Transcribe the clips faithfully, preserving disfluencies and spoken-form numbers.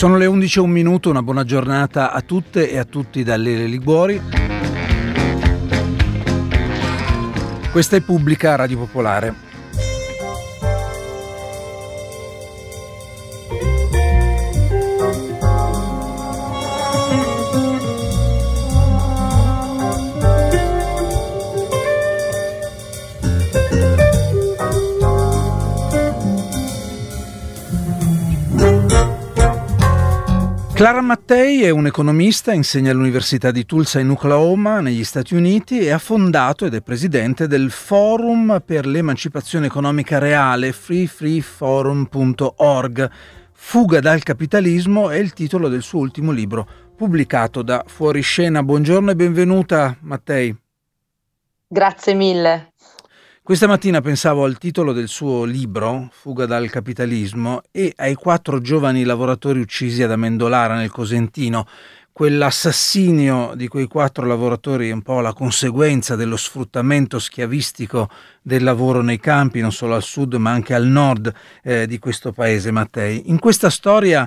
Sono le undici e un minuto, una buona giornata a tutte e a tutti da Lele Liguori. Questa è Pubblica Radio Popolare. Clara Mattei è un economista, insegna all'Università di Tulsa in Oklahoma, negli Stati Uniti, e ha fondato ed è presidente del Forum per l'Emancipazione Economica Reale, free free forum punto org. Fuga dal capitalismo è il titolo del suo ultimo libro, pubblicato da Fuoriscena. Buongiorno e benvenuta, Mattei. Grazie mille. Questa mattina pensavo al titolo del suo libro, Fuga dal capitalismo, e ai quattro giovani lavoratori uccisi ad Amendolara nel Cosentino. Quell'assassinio di quei quattro lavoratori è un po' la conseguenza dello sfruttamento schiavistico del lavoro nei campi, non solo al sud ma anche al nord eh, di questo paese, Mattei. In questa storia,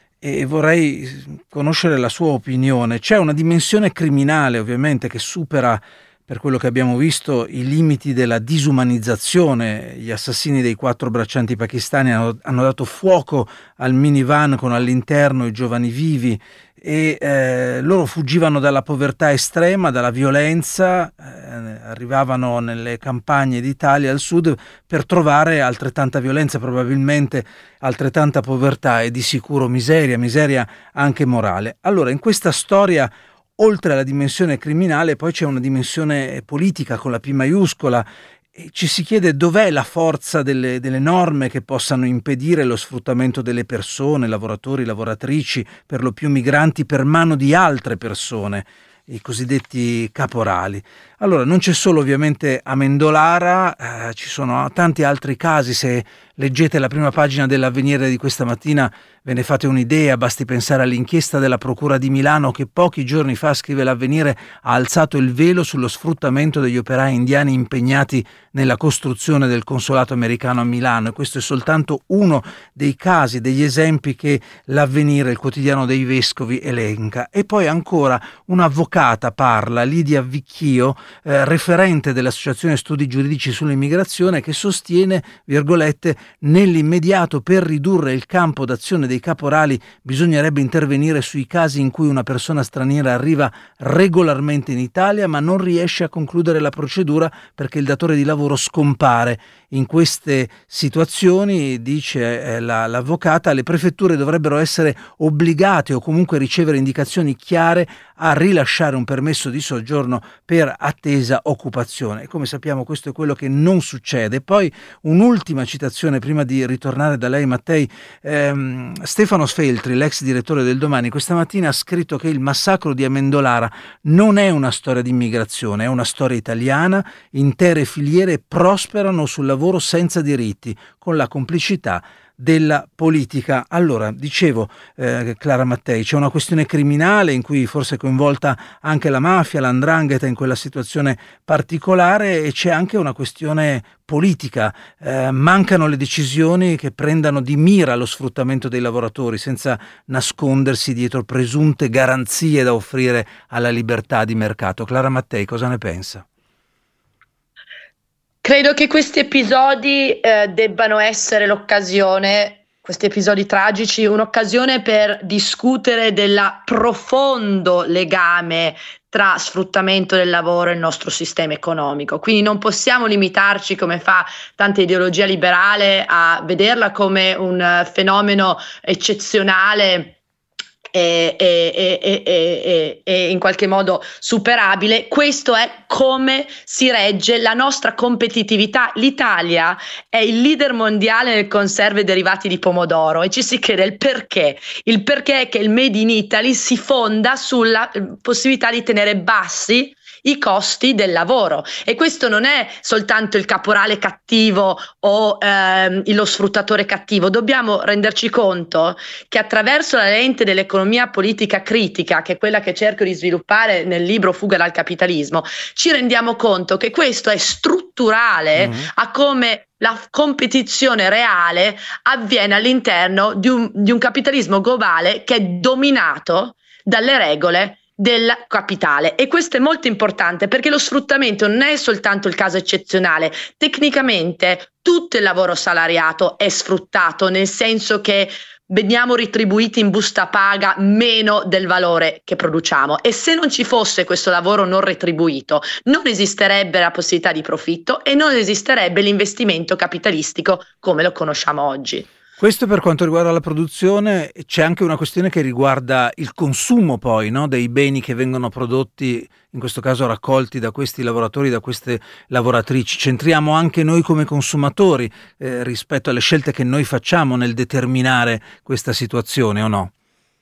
e vorrei conoscere la sua opinione, c'è una dimensione criminale ovviamente che supera, per quello che abbiamo visto, i limiti della disumanizzazione. Gli assassini dei quattro braccianti pakistani hanno, hanno dato fuoco al minivan con all'interno i giovani vivi e eh, loro fuggivano dalla povertà estrema, dalla violenza, eh, arrivavano nelle campagne d'Italia al sud per trovare altrettanta violenza, probabilmente altrettanta povertà e di sicuro miseria, miseria anche morale. Allora, in questa storia, oltre alla dimensione criminale, poi c'è una dimensione politica con la P maiuscola, e ci si chiede dov'è la forza delle, delle norme che possano impedire lo sfruttamento delle persone, lavoratori, lavoratrici, per lo più migranti, per mano di altre persone, i cosiddetti caporali. Allora, non c'è solo ovviamente Amendolara, eh, ci sono tanti altri casi. Se leggete la prima pagina dell'Avvenire di questa mattina ve ne fate un'idea, basti pensare all'inchiesta della Procura di Milano che pochi giorni fa, scrive l'Avvenire, ha alzato il velo sullo sfruttamento degli operai indiani impegnati nella costruzione del consolato americano a Milano, e questo è soltanto uno dei casi, degli esempi che l'Avvenire, il quotidiano dei vescovi, elenca. E poi ancora un'avvocata parla, Lidia Vicchio, eh, referente dell'Associazione Studi Giuridici sull'Immigrazione, che sostiene, virgolette, nell'immediato per ridurre il campo d'azione dei caporali bisognerebbe intervenire sui casi in cui una persona straniera arriva regolarmente in Italia ma non riesce a concludere la procedura perché il datore di lavoro scompare. In queste situazioni, dice eh, la, l'avvocata, le prefetture dovrebbero essere obbligate o comunque ricevere indicazioni chiare a rilasciare un permesso di soggiorno per attesa occupazione. E come sappiamo questo è quello che non succede. Poi un'ultima citazione prima di ritornare da lei, Mattei. ehm, Stefano Sfeltri, l'ex direttore del Domani, questa mattina ha scritto che il massacro di Amendolara non è una storia di immigrazione, è una storia italiana. Intere filiere prosperano sul lavoro senza diritti, con la complicità della politica. Allora, dicevo, eh, Clara Mattei, c'è una questione criminale in cui forse è coinvolta anche la mafia, l'andrangheta in quella situazione particolare, e c'è anche una questione politica. Eh, mancano le decisioni che prendano di mira lo sfruttamento dei lavoratori senza nascondersi dietro presunte garanzie da offrire alla libertà di mercato. Clara Mattei, cosa ne pensa? Credo che questi episodi eh, debbano essere l'occasione, questi episodi tragici, un'occasione per discutere del profondo legame tra sfruttamento del lavoro e il nostro sistema economico. Quindi non possiamo limitarci, come fa tanta ideologia liberale, a vederla come un fenomeno eccezionale E, e, e, e, e, e in qualche modo superabile. Questo è come si regge la nostra competitività. L'Italia è il leader mondiale nel conserve derivati di pomodoro, e ci si chiede il perché. Il perché è che il Made in Italy si fonda sulla possibilità di tenere bassi i costi del lavoro. E questo non è soltanto il caporale cattivo o ehm, lo sfruttatore cattivo. Dobbiamo renderci conto che attraverso la lente dell'economia politica critica, che è quella che cerco di sviluppare nel libro Fuga dal capitalismo, ci rendiamo conto che questo è strutturale mm. a come la competizione reale avviene all'interno di un, di un capitalismo globale che è dominato dalle regole del capitale. E questo è molto importante, perché lo sfruttamento non è soltanto il caso eccezionale. Tecnicamente tutto il lavoro salariato è sfruttato, nel senso che veniamo ritribuiti in busta paga meno del valore che produciamo, e se non ci fosse questo lavoro non retribuito non esisterebbe la possibilità di profitto e non esisterebbe l'investimento capitalistico come lo conosciamo oggi. Questo per quanto riguarda la produzione. C'è anche una questione che riguarda il consumo poi, no? Dei beni che vengono prodotti, in questo caso raccolti da questi lavoratori, da queste lavoratrici. C'entriamo anche noi come consumatori eh, rispetto alle scelte che noi facciamo nel determinare questa situazione, o no?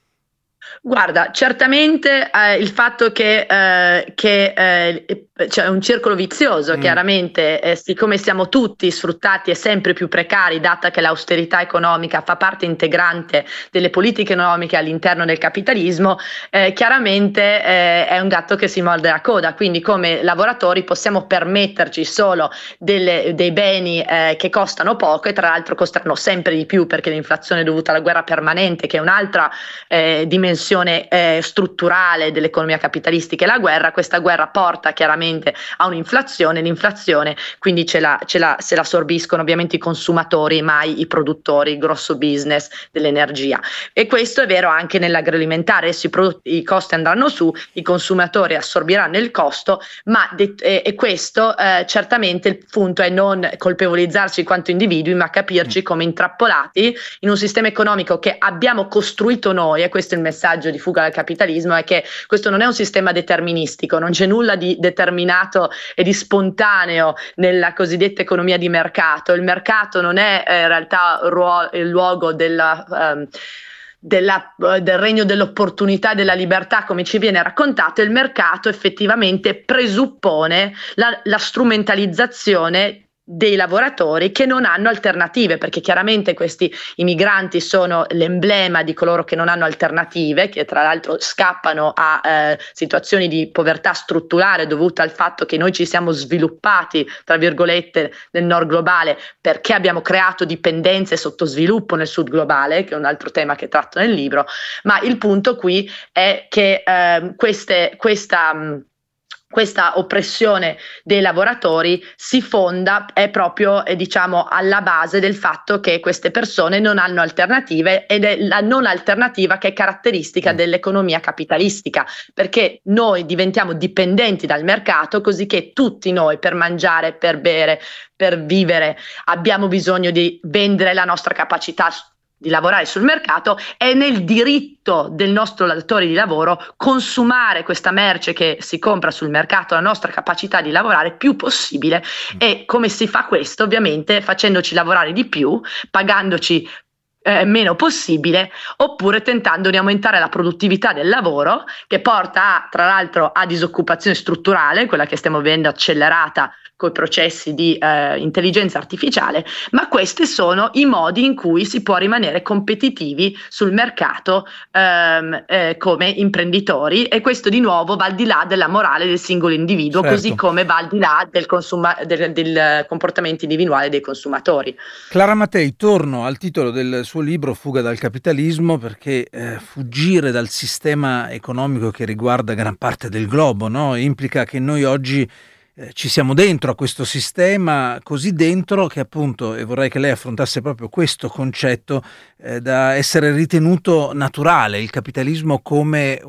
Guarda, certamente eh, il fatto che, eh, che eh, c'è un circolo vizioso, mm. chiaramente, eh, siccome siamo tutti sfruttati e sempre più precari, data che l'austerità economica fa parte integrante delle politiche economiche all'interno del capitalismo, eh, chiaramente eh, è un gatto che si morde la coda. Quindi come lavoratori possiamo permetterci solo delle, dei beni eh, che costano poco, e tra l'altro costano sempre di più perché l'inflazione è dovuta alla guerra permanente, che è un'altra eh, dimensione Eh, strutturale dell'economia capitalistica, e la guerra, questa guerra porta chiaramente a un'inflazione, l'inflazione quindi ce la, ce la, se la assorbiscono ovviamente i consumatori, mai i produttori, il grosso business dell'energia. E questo è vero anche nell'agroalimentare. I, prodotti, i costi andranno su, i consumatori assorbiranno il costo, ma de- e, e questo eh, certamente il punto è non colpevolizzarci quanto individui, ma capirci come intrappolati in un sistema economico che abbiamo costruito noi. E questo è il messaggio di Fuga dal capitalismo, è che questo non è un sistema deterministico, non c'è nulla di determinato e di spontaneo nella cosiddetta economia di mercato. Il mercato non è eh, in realtà ruo- il luogo della, um, della, uh, del regno dell'opportunità e della libertà, come ci viene raccontato. Il mercato effettivamente presuppone la, la strumentalizzazione dei lavoratori che non hanno alternative, perché chiaramente questi i migranti sono l'emblema di coloro che non hanno alternative, che tra l'altro scappano a eh, situazioni di povertà strutturale dovuta al fatto che noi ci siamo sviluppati, tra virgolette, nel nord globale, perché abbiamo creato dipendenze e sottosviluppo nel sud globale, che è un altro tema che tratto nel libro. Ma il punto qui è che eh, queste, questa mh, Questa oppressione dei lavoratori si fonda, è proprio eh, diciamo alla base del fatto che queste persone non hanno alternative, ed è la non alternativa che è caratteristica dell'economia capitalistica, perché noi diventiamo dipendenti dal mercato, così che tutti noi per mangiare, per bere, per vivere abbiamo bisogno di vendere la nostra capacità di lavorare sul mercato. È nel diritto del nostro datore di lavoro consumare questa merce che si compra sul mercato, la nostra capacità di lavorare più possibile. E come si fa questo? Ovviamente facendoci lavorare di più, pagandoci eh, meno possibile, oppure tentando di aumentare la produttività del lavoro, che porta a, tra l'altro a disoccupazione strutturale, quella che stiamo vedendo accelerata con i processi di eh, intelligenza artificiale. Ma questi sono i modi in cui si può rimanere competitivi sul mercato ehm, eh, come imprenditori, e questo di nuovo va al di là della morale del singolo individuo, certo, così come va al di là del, consuma- del, del comportamento individuale dei consumatori. Clara Mattei, torno al titolo del suo libro Fuga dal capitalismo, perché eh, fuggire dal sistema economico che riguarda gran parte del globo, no? Implica che noi oggi Eh, ci siamo dentro a questo sistema, così dentro che appunto, e vorrei che lei affrontasse proprio questo concetto, eh, da essere ritenuto naturale, il capitalismo come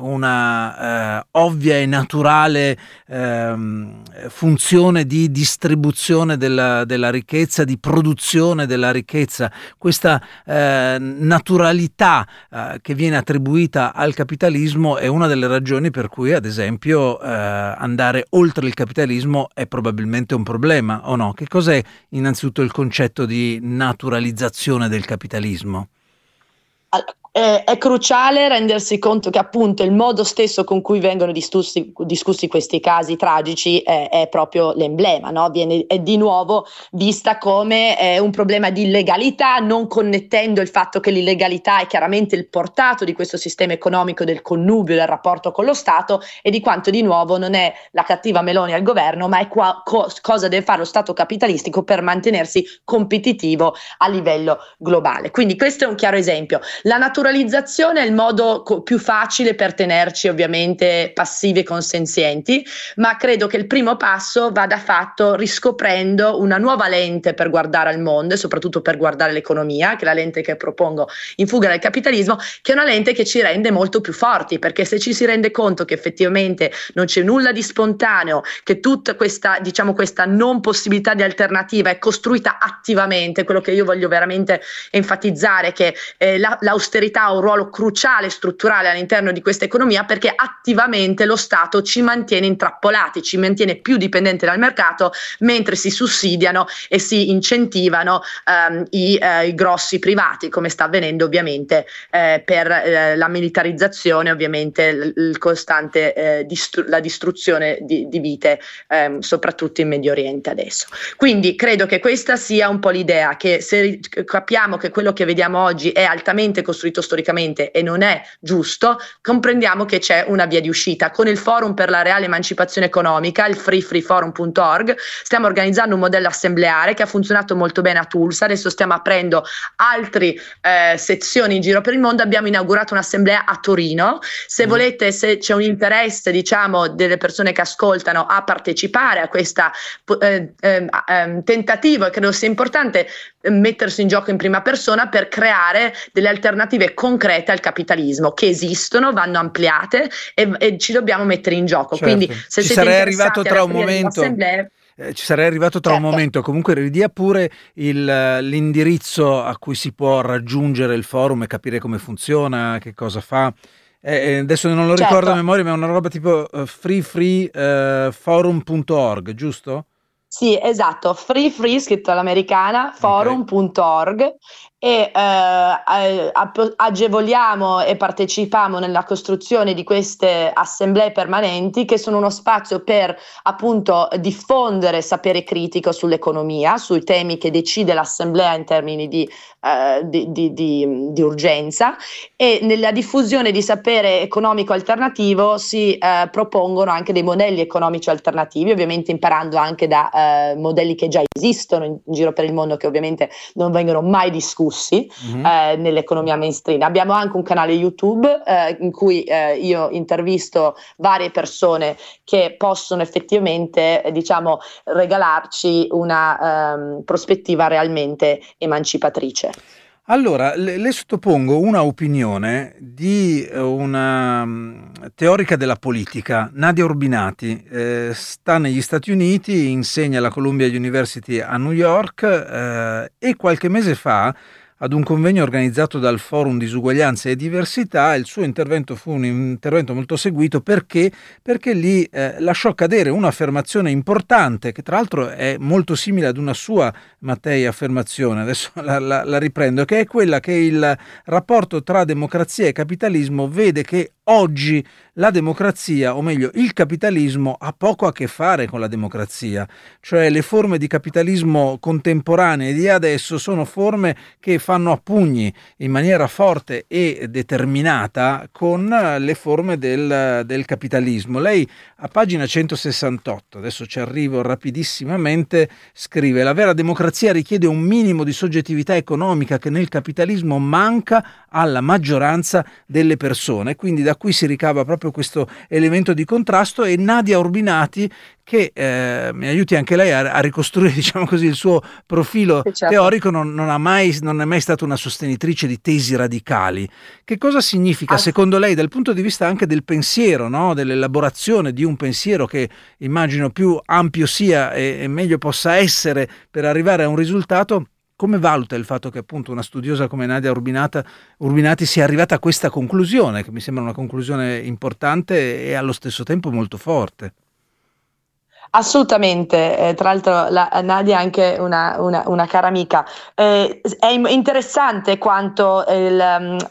una eh, ovvia e naturale eh, funzione di distribuzione della, della ricchezza, di produzione della ricchezza. Questa eh, naturalità eh, che viene attribuita al capitalismo è una delle ragioni per cui, ad esempio, eh, andare oltre il capitalismo è probabilmente un problema, o no? Che cos'è innanzitutto il concetto di naturalizzazione del capitalismo? Eh, è cruciale rendersi conto che appunto il modo stesso con cui vengono discussi, discussi questi casi tragici è, è proprio l'emblema, no? Viene è di nuovo vista come eh, un problema di illegalità, non connettendo il fatto che l'illegalità è chiaramente il portato di questo sistema economico del connubio, del rapporto con lo Stato, e di quanto di nuovo non è la cattiva Meloni al governo, ma è qua, co- cosa deve fare lo Stato capitalistico per mantenersi competitivo a livello globale. Quindi questo è un chiaro esempio. La natura naturalizzazione è il modo co- più facile per tenerci ovviamente passivi e consenzienti, ma credo che il primo passo vada fatto riscoprendo una nuova lente per guardare al mondo e soprattutto per guardare l'economia, che è la lente che propongo in Fuga dal capitalismo, che è una lente che ci rende molto più forti, perché se ci si rende conto che effettivamente non c'è nulla di spontaneo, che tutta questa, diciamo, questa non possibilità di alternativa è costruita attivamente, quello che io voglio veramente enfatizzare è che eh, la, l'austerità ha un ruolo cruciale, strutturale all'interno di questa economia, perché attivamente lo Stato ci mantiene intrappolati, ci mantiene più dipendenti dal mercato, mentre si sussidiano e si incentivano ehm, i, eh, i grossi privati, come sta avvenendo ovviamente eh, per eh, la militarizzazione, ovviamente l- il costante eh, distru- la distruzione di, di vite, ehm, soprattutto in Medio Oriente adesso. Quindi credo che questa sia un po' l'idea, che se capiamo che quello che vediamo oggi è altamente costruito storicamente e non è giusto, comprendiamo che c'è una via di uscita. Con il Forum per la Reale Emancipazione Economica, il free free forum punto org, stiamo organizzando un modello assembleare che ha funzionato molto bene a Tulsa, adesso stiamo aprendo altre eh, sezioni in giro per il mondo, abbiamo inaugurato un'assemblea a Torino. Se mm. volete, se c'è un interesse, diciamo, delle persone che ascoltano a partecipare a questa eh, eh, eh, tentativo, e credo sia importante mettersi in gioco in prima persona per creare delle alternative concrete al capitalismo che esistono, vanno ampliate e, e ci dobbiamo mettere in gioco. Certo. Quindi se ci siete sarei arrivato tra un momento eh, ci sarei arrivato tra certo. un momento comunque ridia pure il, l'indirizzo a cui si può raggiungere il forum e capire come funziona, che cosa fa. Eh, adesso non lo ricordo certo. a memoria, ma è una roba tipo uh, free free forum punto org, giusto? Sì, esatto, free free scritto all'americana, forum punto org, okay. E eh, agevoliamo e partecipiamo nella costruzione di queste assemblee permanenti, che sono uno spazio per appunto diffondere sapere critico sull'economia, sui temi che decide l'assemblea in termini di, eh, di, di, di, di urgenza, e nella diffusione di sapere economico alternativo si eh, propongono anche dei modelli economici alternativi, ovviamente imparando anche da eh, modelli che già esistono in, in giro per il mondo, che ovviamente non vengono mai discussi Mm-hmm. eh, nell'economia mainstream. Abbiamo anche un canale YouTube eh, in cui eh, io intervisto varie persone che possono effettivamente eh, diciamo regalarci una ehm, prospettiva realmente emancipatrice. Allora, le, le sottopongo una opinione di una um, teorica della politica, Nadia Urbinati, eh, sta negli Stati Uniti, insegna alla Columbia University a New York eh, e qualche mese fa, ad un convegno organizzato dal Forum Disuguaglianze e Diversità, il suo intervento fu un intervento molto seguito perché, perché lì eh, lasciò cadere un'affermazione importante, che tra l'altro è molto simile ad una sua, Mattei, affermazione, adesso la, la, la riprendo, che è quella che il rapporto tra democrazia e capitalismo vede che oggi la democrazia, o meglio il capitalismo, ha poco a che fare con la democrazia, cioè le forme di capitalismo contemporanee di adesso sono forme che fanno a pugni in maniera forte e determinata con le forme del, del capitalismo. Lei a pagina centosessantotto, adesso ci arrivo rapidissimamente, scrive: la vera democrazia richiede un minimo di soggettività economica che nel capitalismo manca alla maggioranza delle persone. Quindi da qui si ricava proprio questo elemento di contrasto, e Nadia Urbinati, che eh, mi aiuti anche lei a, a ricostruire, diciamo così, il suo profilo certo. teorico, non, non, ha mai, non è mai stata una sostenitrice di tesi radicali. Che cosa significa, ah. secondo lei, dal punto di vista anche del pensiero, no? Dell'elaborazione di un pensiero che immagino più ampio sia e, e meglio possa essere per arrivare a un risultato? Come valuta il fatto che appunto una studiosa come Nadia Urbinata, Urbinati sia arrivata a questa conclusione, che mi sembra una conclusione importante e allo stesso tempo molto forte? Assolutamente, eh, tra l'altro la, Nadia è anche una, una, una cara amica. Eh, è interessante quanto il, um,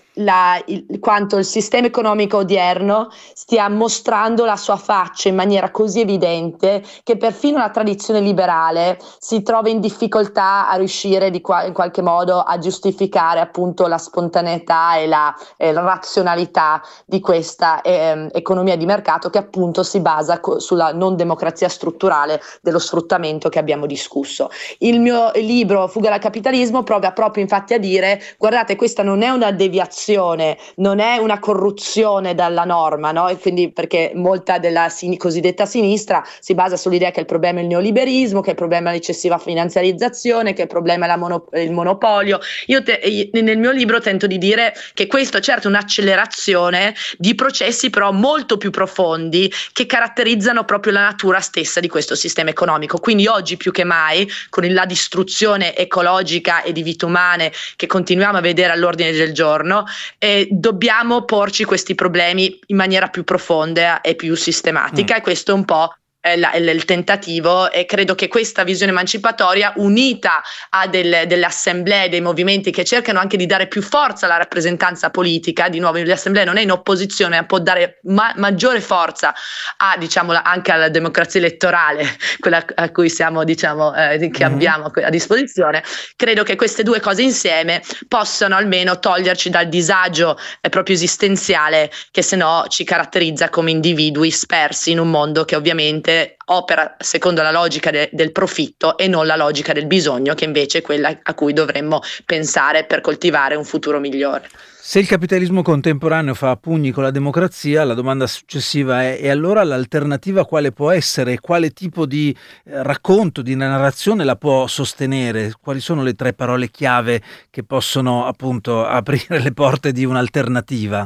la, il, quanto il sistema economico odierno stia mostrando la sua faccia in maniera così evidente che perfino la tradizione liberale si trova in difficoltà a riuscire di qua, in qualche modo a giustificare appunto la spontaneità e la, e la razionalità di questa eh, economia di mercato che appunto si basa co- sulla non democrazia strutturale dello sfruttamento che abbiamo discusso. Il mio libro Fuga dal capitalismo prova proprio infatti a dire: guardate, questa non è una deviazione, non è una corruzione dalla norma, no? E quindi, perché molta della sin- cosiddetta sinistra si basa sull'idea che il problema è il neoliberismo, che il problema è l'eccessiva finanziarizzazione, che il problema è la mono- il monopolio. Io te- nel mio libro tento di dire che questo certo è un'accelerazione di processi però molto più profondi che caratterizzano proprio la natura stessa di questo sistema economico. Quindi oggi più che mai, con la distruzione ecologica e di vite umane che continuiamo a vedere all'ordine del giorno, Eh, dobbiamo porci questi problemi in maniera più profonda e più sistematica, mm. e questo è un po' La, il, il tentativo, e credo che questa visione emancipatoria unita a del, delle assemblee, dei movimenti che cercano anche di dare più forza alla rappresentanza politica, di nuovo l'assemblea non è in opposizione ma può dare ma, maggiore forza a, diciamo, anche alla democrazia elettorale, quella a cui siamo, diciamo, eh, che mm-hmm. abbiamo a disposizione. Credo che queste due cose insieme possano almeno toglierci dal disagio eh, proprio esistenziale che se no ci caratterizza come individui spersi in un mondo che ovviamente opera secondo la logica de- del profitto e non la logica del bisogno, che invece è quella a cui dovremmo pensare per coltivare un futuro migliore. Se il capitalismo contemporaneo fa a pugni con la democrazia, la domanda successiva è: e allora l'alternativa quale può essere? Quale tipo di eh, racconto, di narrazione la può sostenere? Quali sono le tre parole chiave che possono appunto aprire le porte di un'alternativa?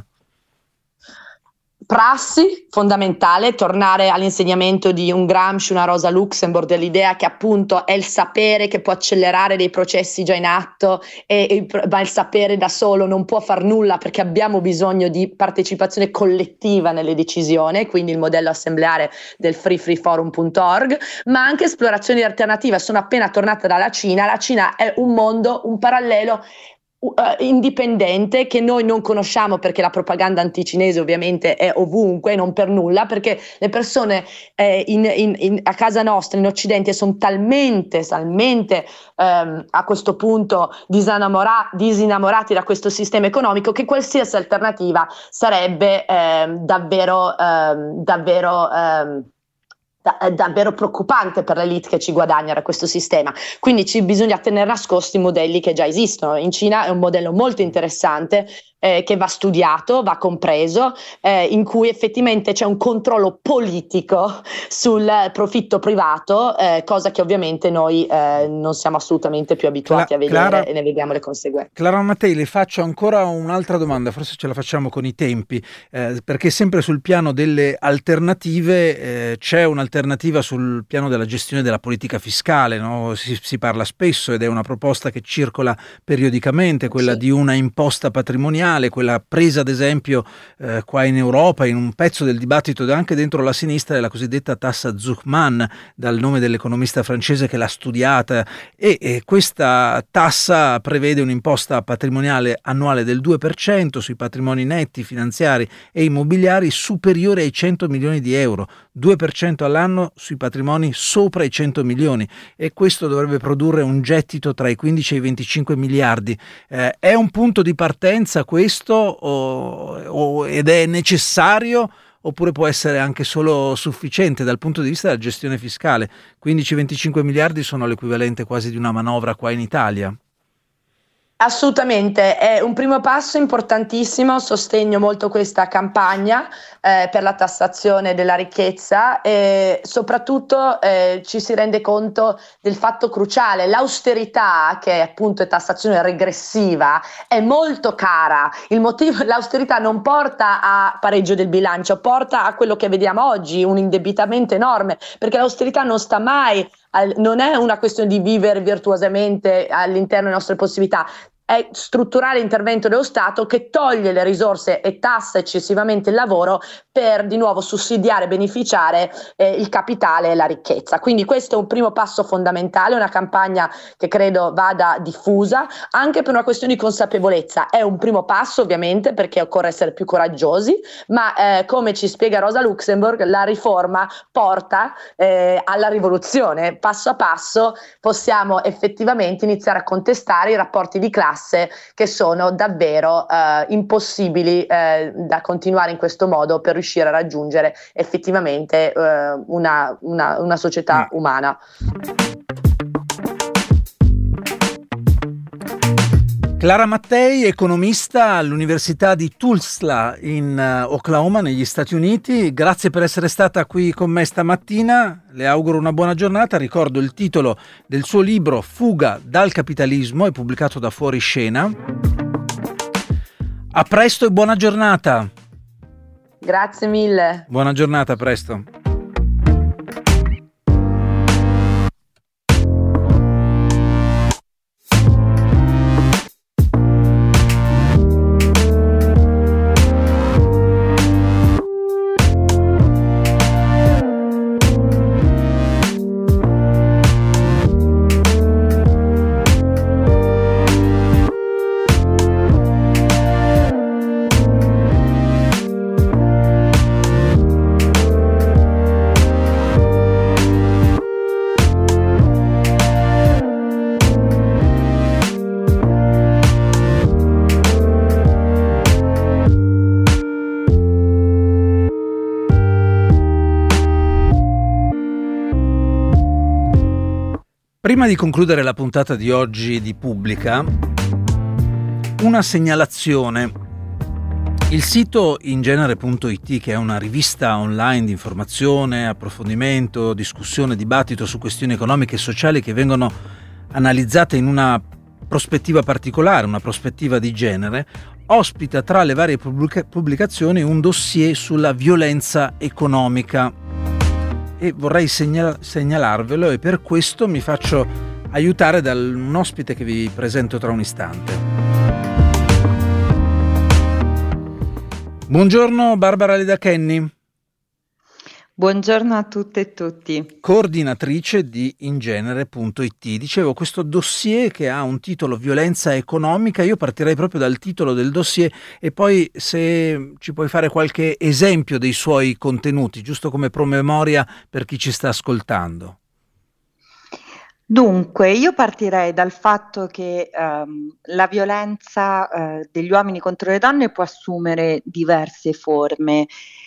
Prassi fondamentale, tornare all'insegnamento di un Gramsci, una Rosa Luxemburg, dell'idea che appunto è il sapere che può accelerare dei processi già in atto, e, e, ma il sapere da solo non può far nulla perché abbiamo bisogno di partecipazione collettiva nelle decisioni, quindi il modello assembleare del free free forum punto org, ma anche esplorazioni alternative. Sono appena tornata dalla Cina, la Cina è un mondo, un parallelo Uh, indipendente che noi non conosciamo, perché la propaganda anticinese ovviamente è ovunque, non per nulla, perché le persone eh, in, in, in, a casa nostra in Occidente sono talmente talmente ehm, a questo punto disinamora- disinnamorati da questo sistema economico che qualsiasi alternativa sarebbe ehm, davvero ehm, davvero ehm, è davvero preoccupante per l'elite che ci guadagna da questo sistema. Quindi ci bisogna tenere nascosti i modelli che già esistono. In Cina è un modello molto interessante eh, che va studiato, va compreso, eh, in cui effettivamente c'è un controllo politico sul profitto privato, eh, cosa che ovviamente noi eh, non siamo assolutamente più abituati Cla- a vedere Clara, e ne vediamo le conseguenze. Clara Mattei, le faccio ancora un'altra domanda, forse ce la facciamo con i tempi, eh, perché sempre sul piano delle alternative eh, c'è un'alternativa sul piano della gestione della politica fiscale, no? Si, si parla spesso ed è una proposta che circola periodicamente, quella sì. di una imposta patrimoniale, quella presa ad esempio eh, qua in Europa in un pezzo del dibattito anche dentro la sinistra, è la cosiddetta tassa Zuckman, dal nome dell'economista francese che l'ha studiata, e, e questa tassa prevede un'imposta patrimoniale annuale del due per cento sui patrimoni netti, finanziari e immobiliari superiori ai cento milioni di euro, due per cento all'anno sui patrimoni sopra i cento milioni, e questo dovrebbe produrre un gettito tra i quindici e i venticinque miliardi. Eh, è un punto di partenza questo o, o, ed è necessario, oppure può essere anche solo sufficiente dal punto di vista della gestione fiscale? quindici venticinque miliardi sono l'equivalente quasi di una manovra qua in Italia. Assolutamente, è un primo passo importantissimo, sostegno molto questa campagna eh, per la tassazione della ricchezza, e soprattutto eh, ci si rende conto del fatto cruciale: l'austerità, che appunto è tassazione regressiva, è molto cara. Il motivo, l'austerità non porta a pareggio del bilancio, porta a quello che vediamo oggi, un indebitamento enorme, perché l'austerità non sta mai, al, non è una questione di vivere virtuosamente all'interno delle nostre possibilità. È è strutturare l'intervento dello Stato che toglie le risorse e tassa eccessivamente il lavoro per di nuovo sussidiare e beneficiare eh, il capitale e la ricchezza. Quindi questo è un primo passo fondamentale, una campagna che credo vada diffusa anche per una questione di consapevolezza. È un primo passo ovviamente perché occorre essere più coraggiosi, ma eh, come ci spiega Rosa Luxemburg, la riforma porta eh, alla rivoluzione. Passo a passo possiamo effettivamente iniziare a contestare i rapporti di classe che sono davvero eh, impossibili eh, da continuare in questo modo per riuscire a raggiungere effettivamente eh, una, una, una società mm. umana. Clara Mattei, economista all'Università di Tulsa in uh, Oklahoma, negli Stati Uniti. Grazie per essere stata qui con me stamattina. Le auguro una buona giornata. Ricordo il titolo del suo libro Fuga dal capitalismo, è pubblicato da Fuoriscena. A presto e buona giornata. Grazie mille. Buona giornata, a presto. Prima di concludere la puntata di oggi di Pubblica, una segnalazione. Il sito ingenere punto it, che è una rivista online di informazione, approfondimento, discussione, dibattito su questioni economiche e sociali che vengono analizzate in una prospettiva particolare, una prospettiva di genere, ospita tra le varie pubblica- pubblicazioni un dossier sulla violenza economica. E vorrei segnal- segnalarvelo e per questo mi faccio aiutare da un ospite che vi presento tra un istante. Buongiorno Barbara Leda Kenny. Buongiorno a tutte e tutti. Coordinatrice di ingenere punto it. Dicevo, questo dossier che ha un titolo Violenza economica, io partirei proprio dal titolo del dossier e poi se ci puoi fare qualche esempio dei suoi contenuti, giusto come promemoria per chi ci sta ascoltando. Dunque, io partirei dal fatto che ehm, la violenza eh, degli uomini contro le donne può assumere diverse forme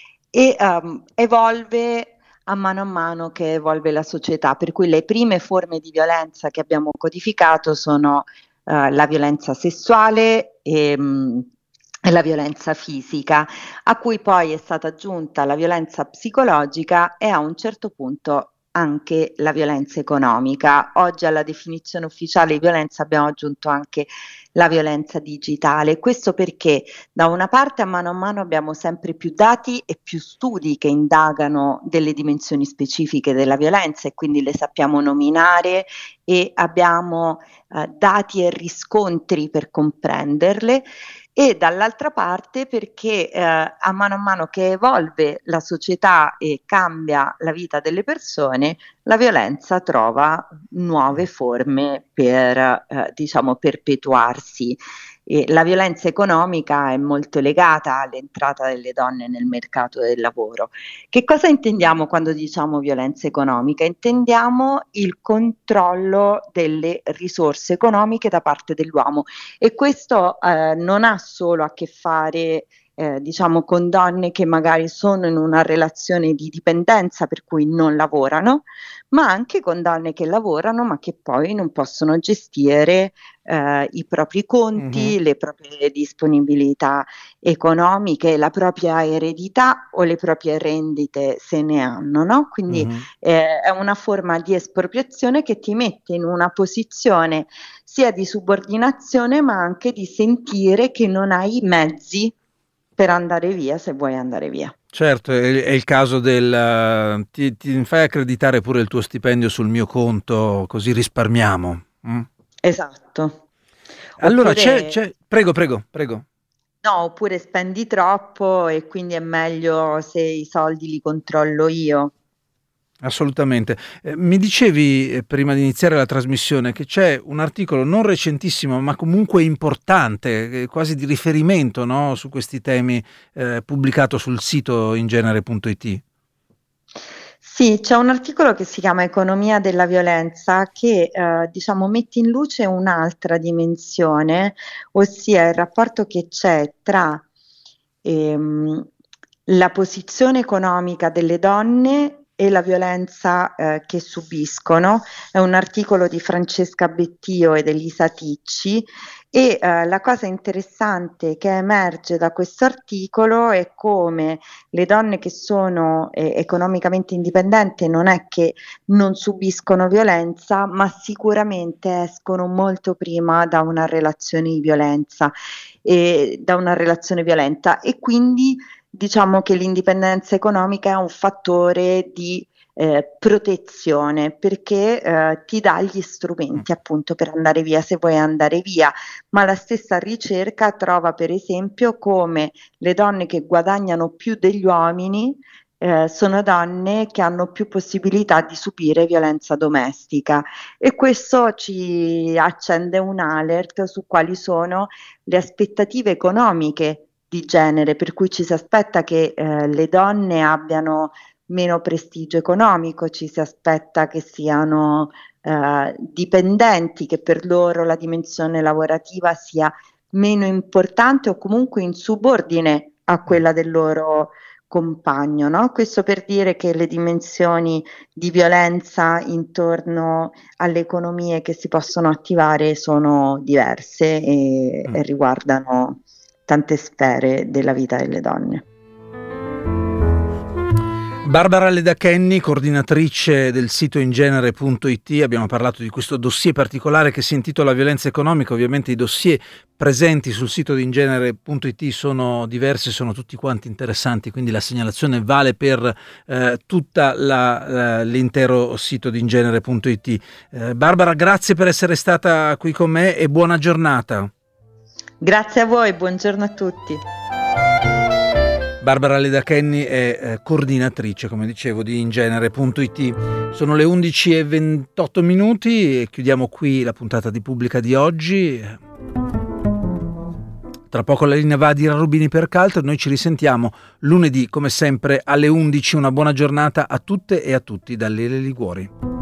e um, evolve a mano a mano che evolve la società, per cui le prime forme di violenza che abbiamo codificato sono uh, la violenza sessuale e, um, e la violenza fisica, a cui poi è stata aggiunta la violenza psicologica e a un certo punto anche la violenza economica. Oggi alla definizione ufficiale di violenza abbiamo aggiunto anche la violenza digitale. Questo perché da una parte a mano a mano abbiamo sempre più dati e più studi che indagano delle dimensioni specifiche della violenza e quindi le sappiamo nominare e abbiamo eh, dati e riscontri per comprenderle. E dall'altra parte perché eh, a mano a mano che evolve la società e cambia la vita delle persone, la violenza trova nuove forme per eh, diciamo perpetuarsi. E la violenza economica è molto legata all'entrata delle donne nel mercato del lavoro. Che cosa intendiamo quando diciamo violenza economica? Intendiamo il controllo delle risorse economiche da parte dell'uomo e questo eh, non ha solo a che fare Eh, diciamo con donne che magari sono in una relazione di dipendenza per cui non lavorano, ma anche con donne che lavorano ma che poi non possono gestire eh, i propri conti, mm-hmm. le proprie disponibilità economiche, la propria eredità o le proprie rendite se ne hanno, no? Quindi mm-hmm. eh, è una forma di espropriazione che ti mette in una posizione sia di subordinazione ma anche di sentire che non hai i mezzi per andare via se vuoi andare via. Certo, è, è il caso del uh, ti, ti fai accreditare pure il tuo stipendio sul mio conto così risparmiamo. Mm? Esatto. Allora, Oppure, c'è, c'è... Prego, prego, prego. no, oppure spendi troppo e quindi è meglio se i soldi li controllo io. Assolutamente. Eh, mi dicevi eh, prima di iniziare la trasmissione che c'è un articolo non recentissimo, ma comunque importante, eh, quasi di riferimento, no, su questi temi, eh, pubblicato sul sito ingenere punto it. Sì, c'è un articolo che si chiama Economia della violenza che eh, diciamo mette in luce un'altra dimensione, ossia il rapporto che c'è tra ehm, la posizione economica delle donne e la violenza eh, che subiscono. È un articolo di Francesca Bettio ed Elisa Ticci e eh, la cosa interessante che emerge da questo articolo è come le donne che sono eh, economicamente indipendenti non è che non subiscono violenza, ma sicuramente escono molto prima da una relazione di violenza e da una relazione violenta e quindi diciamo che l'indipendenza economica è un fattore di eh, protezione perché eh, ti dà gli strumenti appunto per andare via se vuoi andare via, ma la stessa ricerca trova per esempio come le donne che guadagnano più degli uomini eh, sono donne che hanno più possibilità di subire violenza domestica e questo ci accende un alert su quali sono le aspettative economiche di genere, per cui ci si aspetta che eh, le donne abbiano meno prestigio economico, ci si aspetta che siano eh, dipendenti, che per loro la dimensione lavorativa sia meno importante o comunque in subordine a quella del loro compagno, no? Questo per dire che le dimensioni di violenza intorno alle economie che si possono attivare sono diverse e, Mm. e riguardano tante sfere della vita delle donne. Barbara Ledachenni, coordinatrice del sito ingenere punto it, abbiamo parlato di questo dossier particolare che si intitola Violenza economica. Ovviamente i dossier presenti sul sito di ingenere punto it sono diversi, sono tutti quanti interessanti, quindi la segnalazione vale per eh, tutta la, uh, l'intero sito di ingenere punto it. Eh, Barbara, grazie per essere stata qui con me e buona giornata. Grazie a voi, buongiorno a tutti. Barbara Ledachenni è eh, coordinatrice, come dicevo, di ingenere punto it. Sono le undici e ventotto minuti e chiudiamo qui la puntata di Pubblica di oggi. Tra poco la linea va a Dira Rubini per Caltro. Noi ci risentiamo lunedì, come sempre, alle undici. Una buona giornata a tutte e a tutti da Lele Liguori.